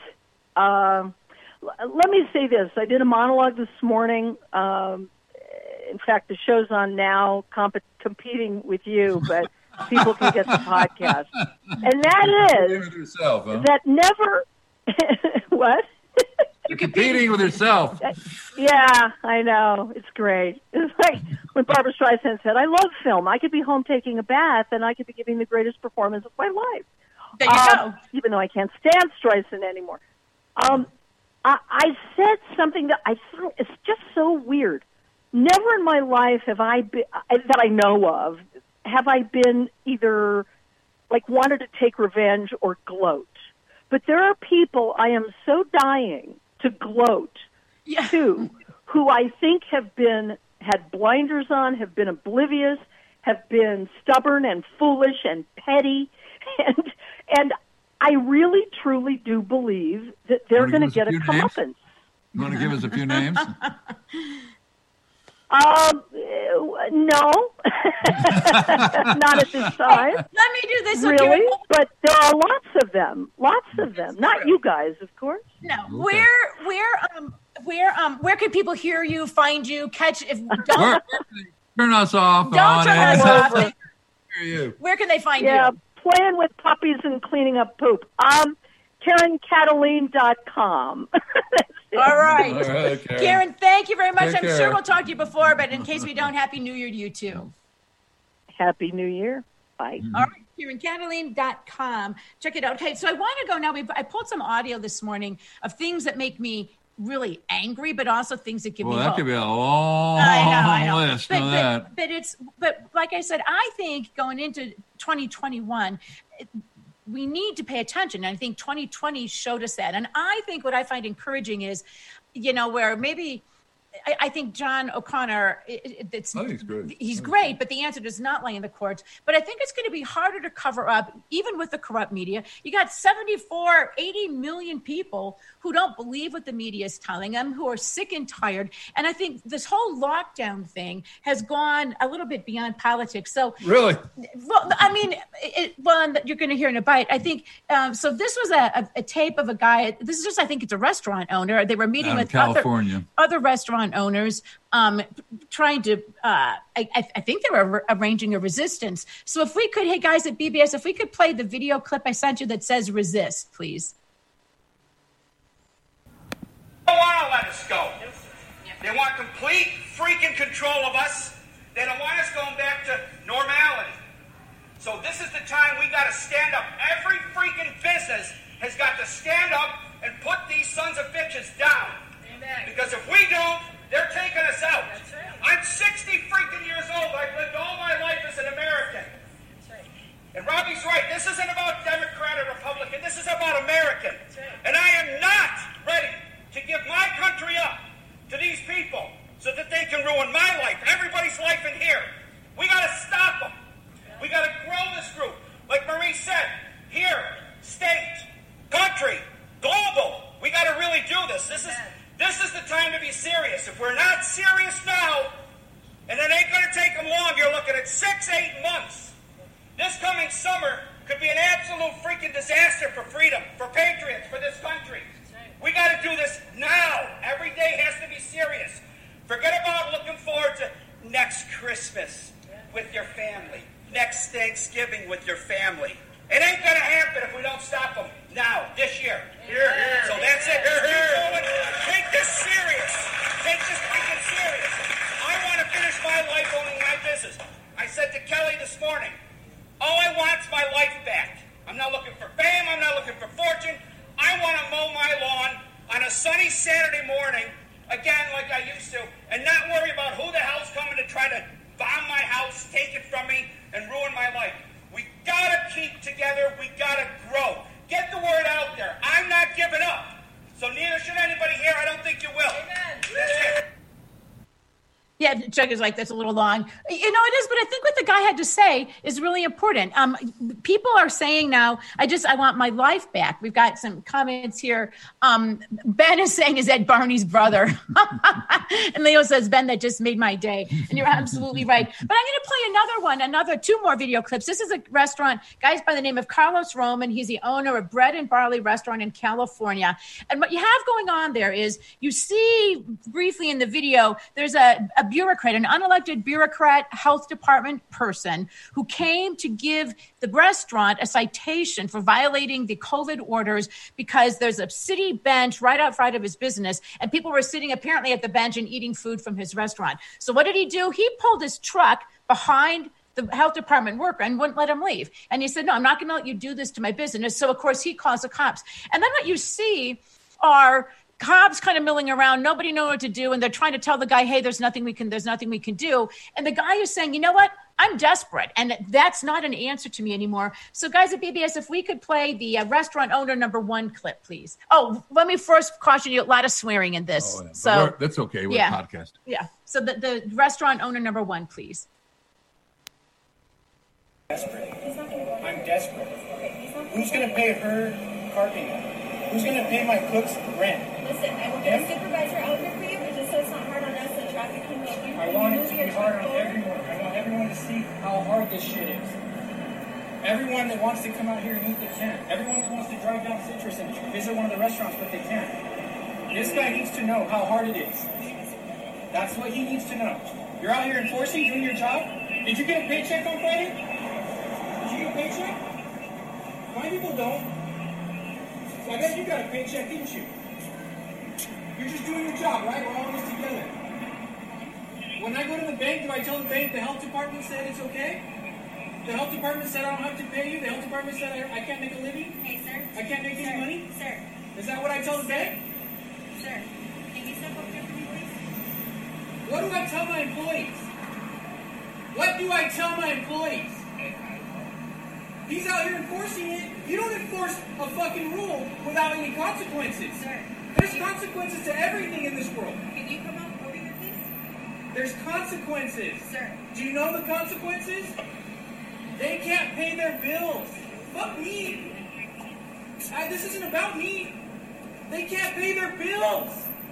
Uh, l- let me say this: I did a monologue this morning. Um, in fact, the show's on now, comp- competing with you, but people can get the podcast. And that Competing is with yourself, huh? that never. What? You're competing with yourself. Yeah, I know. It's great. It's like when Barbara Streisand said, I love film. I could be home taking a bath, and I could be giving the greatest performance of my life. There you Um, go. even though I can't stand Streisand anymore. Um, I, I said something that I thought is just so weird. Never in my life have I been, that I know of, have I been either like wanted to take revenge or gloat. But there are people I am so dying to gloat Yeah. to, who I think have been had blinders on, have been oblivious, have been stubborn and foolish and petty, and and I really truly do believe that they're Wanna going to give us a get a few names? comeuppance. You want to give us a few names? Um, uh, no, not at this time. Let me do this. So Really? Karen, But there are lots of them. Lots of them. Not you guys, of course. no, where, where, um, where, um, where can people hear you, find you, catch? If don't, Where- turn us off. don't on turn and- us off. Hear you. Where can they find Yeah, you? playing with puppies and cleaning up poop. Um, Karen Cataline dot com. All right. All right, Karen. Karen, thank you very much. Take I'm care. sure we'll talk to you before, but in case we don't, Happy New Year to you too. Happy New Year. Bye. All right, Karen Cataline dot com. Check it out. Okay, so I want to go now. We've, I pulled some audio this morning of things that make me really angry, but also things that give Well, me that hope. could be a long I know, I know. list But, of but, that. but it's but like I said, I think going into twenty twenty-one, we need to pay attention. And I think twenty twenty showed us that. And I think what I find encouraging is, you know, where maybe I, I think John O'Connor, it, it's, I think he's great. He's great, but the answer does not lie in the courts. But I think it's going to be harder to cover up, even with the corrupt media. You got seventy-four, eighty million people who don't believe what the media is telling them, who are sick and tired. And I think this whole lockdown thing has gone a little bit beyond politics. So really, well, I mean, it, well, you're going to hear in a bite. I think um, so. This was a, a, a tape of a guy. This is just, I think, it's a restaurant owner. They were meeting Out with California. other, other restaurant owners, um, trying to. Uh, I, I think they were arranging a resistance. So if we could, hey guys at B B S, if we could play the video clip I sent you that says "resist," please. They don't want to let us go. They want complete freaking control of us. They don't want us going back to normality. So this is the time we got to stand up. Every freaking business has got to stand up and put these sons of bitches down. Amen. Because if we don't, they're taking us out. That's right. I'm sixty freaking years old. I've lived all my life as an American. That's right. And Robbie's right. This isn't about Democrat or Republican. This is about American. That's right. And I am not ready to give my country up to these people so that they can ruin my life, everybody's life in here. We got to stop them. We got to grow this group. Like Marie said, here, state, country, global. We got to really do this. This is this is the time to be serious. If we're not serious now, and it ain't going to take them long, you're looking at six, eight months. This coming summer could be an absolute freaking disaster for freedom, for patriots, for this country. We got to do this now. Every day has to be serious. Forget about looking forward to next Christmas with your family, next Thanksgiving with your family. It ain't going to happen if we don't stop them now, this year. Here, here. So that's it. Here, here. Take this serious. Take this freaking serious. I want to finish my life owning my business. I said to Kelly this morning, all I want is my life back. I'm not looking for fame. I'm not looking for fortune. I want to mow my lawn on a sunny Saturday morning, again, like I used to, and not worry about who the hell's coming to try to bomb my house, take it from me, and ruin my life. We got to keep together. We got to grow. Get the word out there. I'm not giving up. So neither should anybody here. I don't think you will. Amen. That's it. Yeah, Chuck is like, that's a little long. You know, it is, but I think what the guy had to say is really important. Um, people are saying now, I just, I want my life back. We've got some comments here. Um, Ben is saying, is that Barney's brother? And Leo says, Ben, that just made my day. And you're absolutely right. But I'm going to play another one, another two more video clips. This is a restaurant, guys by the name of Carlos Roman. He's the owner of Bread and Barley Restaurant in California. And what you have going on there is you see briefly in the video, there's a, a bureaucrat, an unelected bureaucrat health department person who came to give the restaurant a citation for violating the COVID orders because there's a city bench right outside of his business and people were sitting apparently at the bench and eating food from his restaurant. So what did he do? He pulled his truck behind the health department worker and wouldn't let him leave. And he said, no, I'm not going to let you do this to my business. So of course he calls the cops. And then what you see are cops kind of milling around. Nobody knows what to do. And they're trying to tell the guy, hey, there's nothing we can, there's nothing we can do. And the guy is saying, you know what? I'm desperate. And that's not an answer to me anymore. So guys at B B S, if we could play the uh, restaurant owner number one clip, please. Oh, let me first caution you, a lot of swearing in this. Oh, yeah. So that's okay. We're yeah, a podcast. Yeah. So the, the restaurant owner number one, please. Desperate. I'm desperate. Who's going to pay her car payment? Who's going to pay my cook's rent? Listen, I will get a supervisor out here for you, but just so it's not hard on us, the traffic can go. I want it to be hard on everyone. I want everyone to see how hard this shit is. Everyone that wants to come out here and eat, they can. Everyone that wants to drive down Citrus and visit one of the restaurants, but they can't. This guy needs to know how hard it is. That's what he needs to know. You're out here enforcing, doing your job. Did you get a paycheck on Friday? Did you get a paycheck? My people don't. So I bet you got a paycheck, didn't you? You're just doing your job, right? We're all in this together. When I go to the bank, do I tell the bank the health department said it's okay? The health department said I don't have to pay you? The health department said I, I can't make a living? Hey, sir. I can't make sir. any money? Sir. Is that what I tell the sir. bank? Sir, can you step up here for me, please? What do I tell my employees? What do I tell my employees? He's out here enforcing it. You don't enforce a fucking rule without any consequences. Sir. There's consequences to everything in this world. Can you come up over here, please? There's consequences. Sir. Do you know the consequences? They can't pay their bills. Fuck me. I, this isn't about me. They can't pay their bills.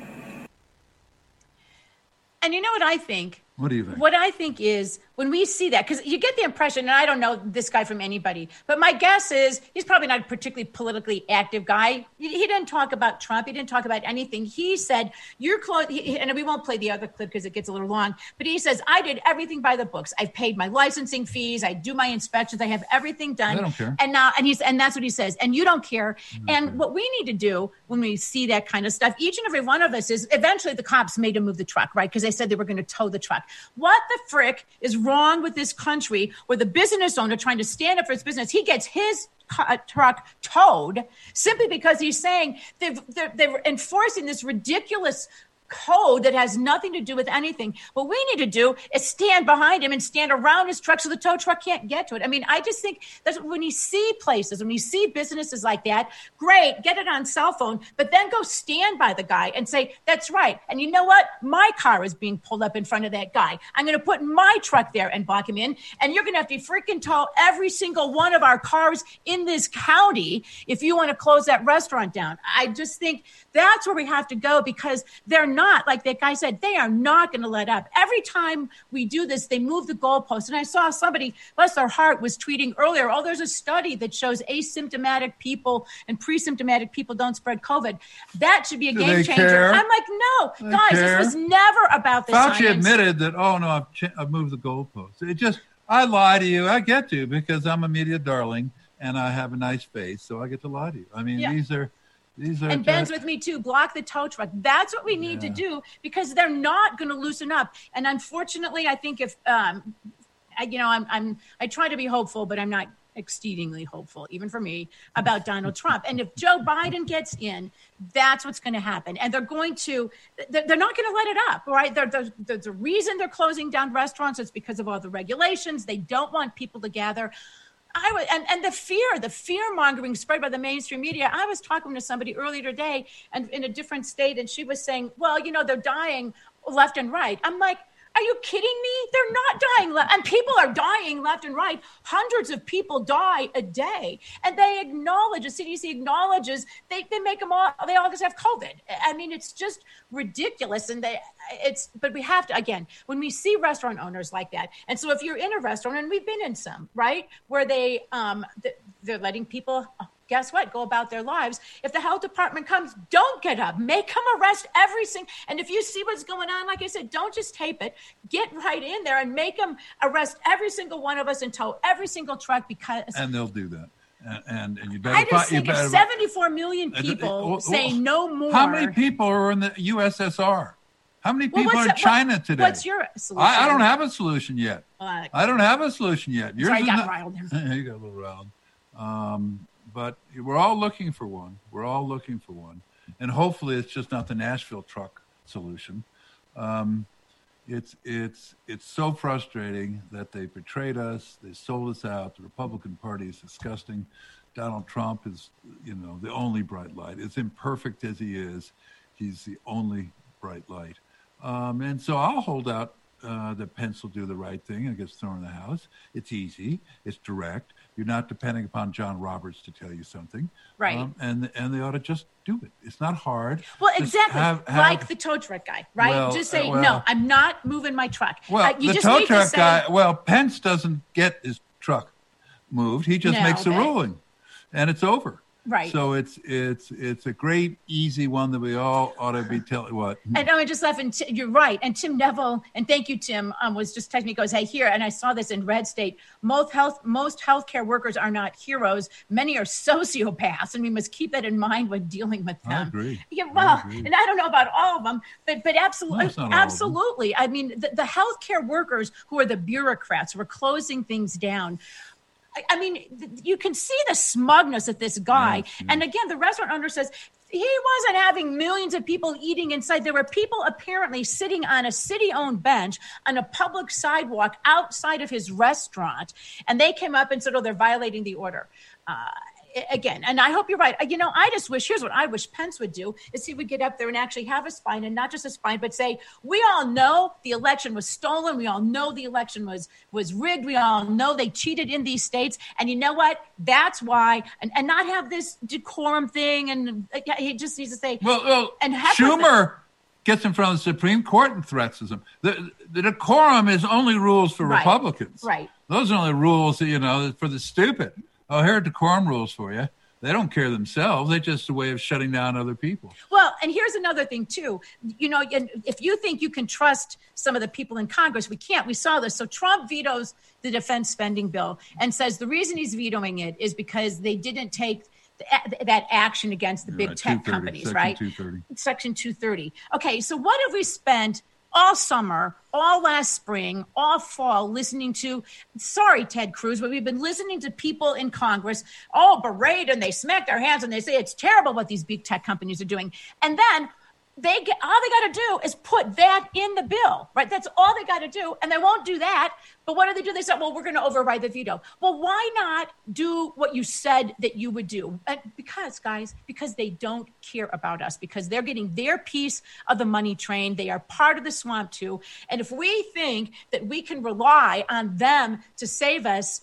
And you know what I think? What do you think? What I think is when we see that, because you get the impression, and I don't know this guy from anybody, but my guess is he's probably not a particularly politically active guy. He, he didn't talk about Trump. He didn't talk about anything. He said, you're close, and we won't play the other clip because it gets a little long, but he says, I did everything by the books. I've paid my licensing fees. I do my inspections. I have everything done. I don't care. And now, and he's, and that's what he says. And you don't care. Don't and care. what we need to do when we see that kind of stuff, each and every one of us is eventually the cops made him move the truck, right? Because they said they were going to tow the truck. What the frick is wrong with this country where the business owner trying to stand up for his business, he gets his uh, truck towed simply because he's saying they've, they're, they're enforcing this ridiculous code that has nothing to do with anything. What we need to do is stand behind him and stand around his truck so the tow truck can't get to it. I mean, I just think that when you see places, when you see businesses like that, great, get it on cell phone, but then go stand by the guy and say, that's right. And you know what? My car is being pulled up in front of that guy. I'm going to put my truck there and block him in. And you're going to have to freaking tow every single one of our cars in this county if you want to close that restaurant down. I just think that's where we have to go because they're not, like that guy said, they are not going to let up. Every time we do this, they move the goalpost. And I saw somebody, bless their heart, was tweeting earlier, oh, there's a study that shows asymptomatic people and pre-symptomatic people don't spread COVID. That should be a Do game they changer. care? I'm like, no, They guys, care? this was never about the Fauci science. admitted that, oh, no, I've, ch- I've moved the goalposts. It just, I lie to you. I get to because I'm a media darling and I have a nice face, so I get to lie to you. I mean, Yeah. these are... These are And Ben's just, with me too. Block the tow truck. That's what we need Yeah. to do because they're not going to loosen up. And unfortunately, I think if, um, I, you know, I'm, I'm, I try to be hopeful, but I'm not exceedingly hopeful, even for me, about Donald Trump. And if Joe Biden gets in, that's what's going to happen. And they're going to, they're, they're not going to let it up, right? There, there's, there's a reason they're closing down restaurants. It's because of all the regulations. They don't want people to gather. I was, and, and the fear, the fear mongering spread by the mainstream media. I was talking to somebody earlier today and in a different state, and she was saying, well, you know, they're dying left and right. I'm like, are you kidding me? They're not dying left. And people are dying left and right. Hundreds of people die a day. And they acknowledge, the C D C acknowledges, they, they make them all, they all just have COVID. I mean, it's just ridiculous. And they, it's, but we have to, again, when we see restaurant owners like that. And so if you're in a restaurant, and we've been in some, right, where they, um, they're letting people, guess what? Go about their lives. If the health department comes, don't get up. Make them arrest every single. And if you see what's going on, like I said, don't just tape it. Get right in there and make them arrest every single one of us and tow every single truck because. and they'll do that. And and, and you better. I just fi- you think if better, seventy-four million uh, people uh, uh, say no more. How many people are in the U S S R? How many Well, people what's are in that- China what- today? What's your solution? I, I don't have a solution yet. Uh, I don't have a solution yet. Yours Sorry, I is got not- riled. you got a little riled. Um, but we're all looking for one. We're all looking for one. And hopefully it's just not the Nashville truck solution. Um, it's it's it's so frustrating that they betrayed us. They sold us out. The Republican Party is disgusting. Donald Trump is, you know, the only bright light. As imperfect as he is, he's the only bright light. Um, and so I'll hold out uh, that Pence will do the right thing and gets thrown in the House. It's easy. It's direct. You're not depending upon John Roberts to tell you something. Right. Um, and and they ought to just do it. It's not hard. Well, Just exactly. have- have- like the tow truck guy, right? Well, just say, uh, well- no, I'm not moving my truck. Well, Uh, you the just tow need to truck say- guy, well, Pence doesn't get his truck moved. He just No, makes the but- ruling, and it's over. Right. So it's it's it's a great, easy one that we all ought to be telling. What? And I just left, and T- you're right. And Tim Neville, and thank you, Tim, um, was just texting me, goes, hey, here, and I saw this in Red State. Most health, most healthcare workers are not heroes. Many are sociopaths, and we must keep that in mind when dealing with them. I agree. Yeah, I well, agree. and I don't know about all of them, but but absolutely, No, it's not all of them. absolutely. I mean, the, the healthcare workers who are the bureaucrats who are closing things down. I- I mean, th- you can see the smugness of this guy. Yes, yes. And again, the restaurant owner says, He wasn't having millions of people eating inside. There were people apparently sitting on a city-owned bench on a public sidewalk outside of his restaurant, and they came up and said, oh, they're violating the order. Uh, again, and I hope you're right. You know, I just wish, here's what I wish Pence would do, is he would get up there and actually have a spine, and not just a spine, but say, we all know the election was stolen. We all know the election was was rigged. We all know they cheated in these states. And you know what? That's why, and, and not have this decorum thing. And uh, he just needs to say, well, well and Schumer gets in front of the Supreme Court and threatens them. The, the decorum is only rules for right, Republicans. Right. Those are only rules, you know, for the stupid. Oh, here are decorum rules for you. They don't care themselves. They're just a way of shutting down other people. Well, and here's another thing, too. You know, if you think you can trust some of the people in Congress, we can't. We saw this. So Trump vetoes the defense spending bill and says the reason he's vetoing it is because they didn't take th- that action against the You're big right, tech companies, Section right? two thirty. Section two thirty. Okay, so what have we spent all summer, all last spring, all fall, listening to, sorry, Ted Cruz, but we've been listening to people in Congress all berate and they smack their hands and they say it's terrible what these big tech companies are doing. And then they get, all they got to do is put that in the bill, right? That's all they got to do. And they won't do that. But what do they do? They say, well, we're going to override the veto. Well, why not do what you said that you would do? And because, guys, because they don't care about us, because they're getting their piece of the money train. They are part of the swamp, too. And if we think that we can rely on them to save us,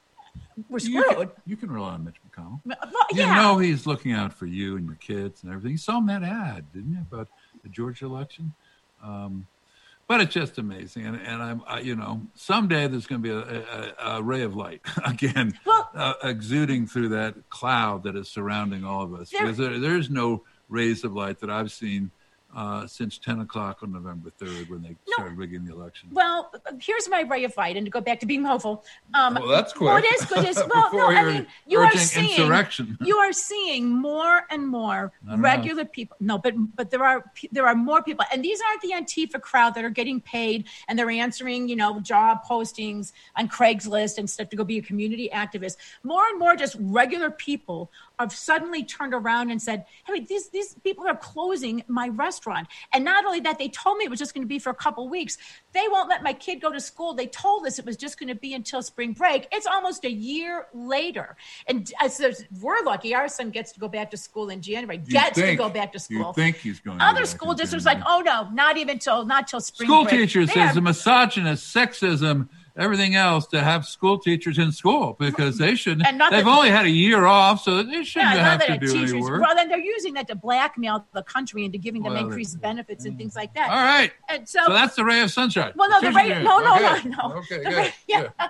we're screwed. You can, you can rely on Mitch McConnell. Well, You yeah. know he's looking out for you and your kids and everything. You saw him that ad, didn't you, about the Georgia election? Um, but it's just amazing. And, and I'm, I, you know, someday there's going to be a, a, a ray of light again, well, uh, exuding through that cloud that is surrounding all of us. There, because there, there's no rays of light that I've seen Uh, since ten o'clock on November third when they no, started rigging the election. Well, here's my ray of light, and to go back to being hopeful. Um, well, that's quick. Well, it is good. It is, well, no, I mean, you are seeing insurrection. You are seeing more and more regular know. people. No, but but there are there are more people, and these aren't the Antifa crowd that are getting paid and they're answering, you know, job postings on Craigslist and stuff to go be a community activist. More and more, just regular people have suddenly turned around and said, "Hey, these these people are closing my restaurant." And not only that, they told me it was just going to be for a couple weeks. They won't let my kid go to school. They told us it was just going to be until spring break. It's almost a year later. And as we're lucky, our son gets to go back to school in January, you gets think, to go back to school. You think he's going Other to school districts like, oh, no, not even till not till spring school break. School teacher they says are, the misogynist, sexism, everything else to have school teachers in school because they shouldn't. And not they've that, only had a year off, so they shouldn't yeah, have to do teachers, any work. Well, then they're using that to blackmail the country into giving them well, increased benefits and things like that. All right. And so, so that's the ray of sunshine. Well, no, the ray, no, no, okay. no, no. Okay, the good. Ray, yeah. yeah.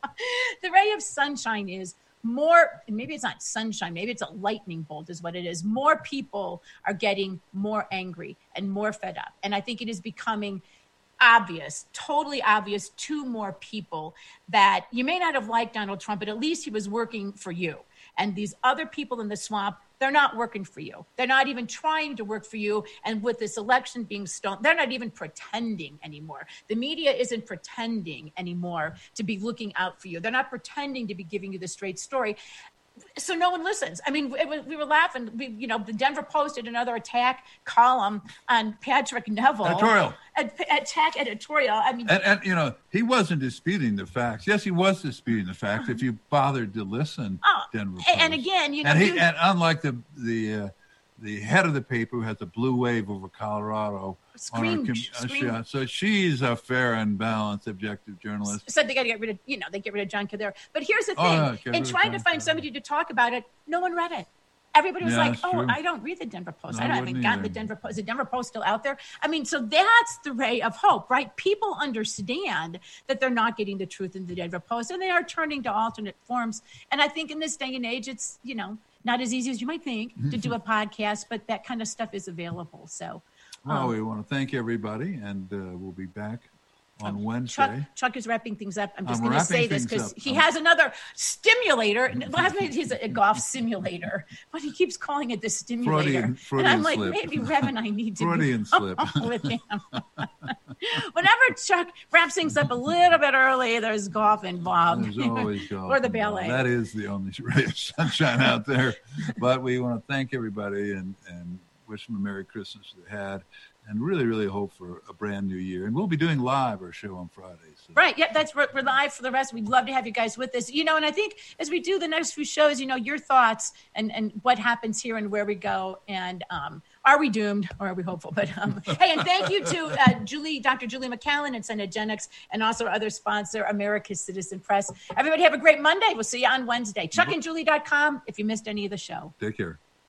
The ray of sunshine is more, maybe it's not sunshine, maybe it's a lightning bolt is what it is. More people are getting more angry and more fed up. And I think it is becoming obvious, totally obvious to more people that you may not have liked Donald Trump, but at least he was working for you. And these other people in the swamp, they're not working for you. They're not even trying to work for you. And with this election being stolen, they're not even pretending anymore. The media isn't pretending anymore to be looking out for you. They're not pretending to be giving you the straight story. So no one listens. I mean, it was, we were laughing. We, you know, the Denver Post did another attack column on Patrick Neville. Editorial. Attack editorial. I mean, and, and you know, he wasn't disputing the facts. Yes, he was disputing the facts. If you bothered to listen, oh, Denver Post. And again, you know, and, he, you, and unlike the the uh, the head of the paper who has a blue wave over Colorado. Scream, com- scream. Uh, so she's a fair and balanced, objective journalist. Said they got to get rid of, you know, they get rid of John Kildare. But here's the thing: oh, yeah, in trying to find somebody to talk about it, no one read it. Everybody was yeah, like, "Oh, true. I don't read the Denver Post. No, I, don't, I haven't gotten either. the Denver Post. Is the Denver Post still out there?" I mean, so that's the ray of hope, right? People understand that they're not getting the truth in the Denver Post, and they are turning to alternate forms. And I think in this day and age, it's, you know, not as easy as you might think to do a podcast, but that kind of stuff is available. So, well, um, we want to thank everybody, and uh, we'll be back on um, Wednesday. Chuck, Chuck is wrapping things up. I'm just I'm going to say this wrapping things because up. he Um, has another stimulator. Last night he's a, a golf simulator, but he keeps calling it the stimulator. Freudian- Freudian and I'm like, slip. maybe Rev and I need to Freudian be slip. with him. Whenever Chuck wraps things up a little bit early, there's golf involved. There's always golf. Or the involved. ballet. That is the only ray of sunshine out there. But we want to thank everybody and, and wish them a Merry Christmas they had, and really, really hope for a brand new year. And we'll be doing live our show on Friday. So. Right. Yeah, that's we're, we're live for the rest. We'd love to have you guys with us. You know, and I think as we do the next few shows, you know, your thoughts and, and what happens here and where we go. And um, are we doomed or are we hopeful? But um, hey, and thank you to uh, Julie, Doctor Julie McCallan and Cenegenics, and also our other sponsor, America's Citizen Press. Everybody have a great Monday. We'll see you on Wednesday. chuck and julie dot com if you missed any of the show. Take care.